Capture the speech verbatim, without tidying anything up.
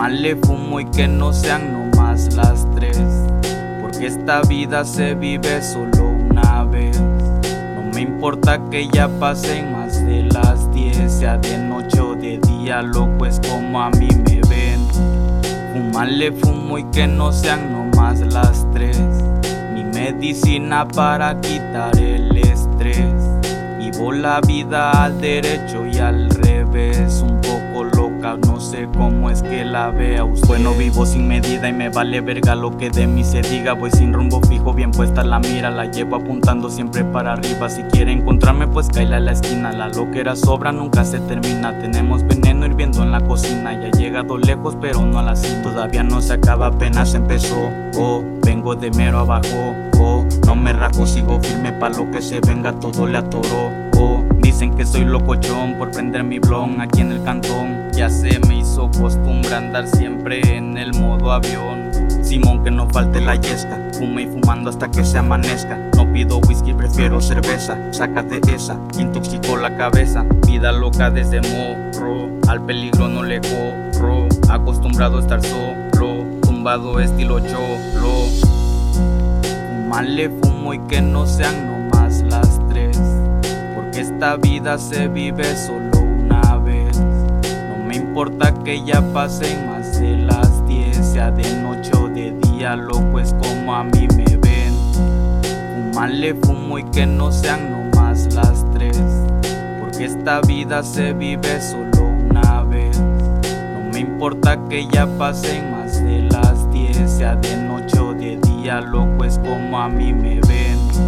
Fumarle fumo y que no sean nomás las tres, porque esta vida se vive solo una vez. No me importa que ya pasen más de las diez, sea de noche o de día, loco es como a mí me ven. Fumarle fumo y que no sean nomás las tres, mi medicina para quitar el estrés. Vivo la vida al derecho y al revés, un poco loca, no sé cómo es que la vea usted. Bueno, vivo sin medida y me vale verga lo que de mí se diga. Voy sin rumbo fijo, bien puesta la mira, la llevo apuntando siempre para arriba. Si quiere encontrarme pues caíle a la esquina, la loquera sobra, nunca se termina. Tenemos veneno hirviendo en la cocina, ya he llegado lejos pero no a la cima. Todavía no se acaba, apenas empezó. Oh, vengo de mero abajo. Oh, no me rajo, sigo firme pa' lo que se venga, todo le atoró. Oh, dicen que soy locochón por prender mi blon aquí en el cantón. Ya se me hizo costumbre andar siempre en el modo avión. Simón, que no falte la yesca, fume y fumando hasta que se amanezca. No pido whisky, prefiero cerveza, sácate esa, intoxicó la cabeza. Vida loca desde morro, al peligro no le corro. Acostumbrado a estar solo, tumbado estilo cholo. Fumarle fumo y que no sean nomás las tres, porque esta vida se vive solo una vez. No me importa que ya pasen más de las diez, sea de noche o de día, loco es como a mí me ven. Fumarle fumo y que no sean nomás las tres, porque esta vida se vive solo una vez. No me importa que ya pasen más de las diez, sea de noche o de día, loco es como a mí me ven.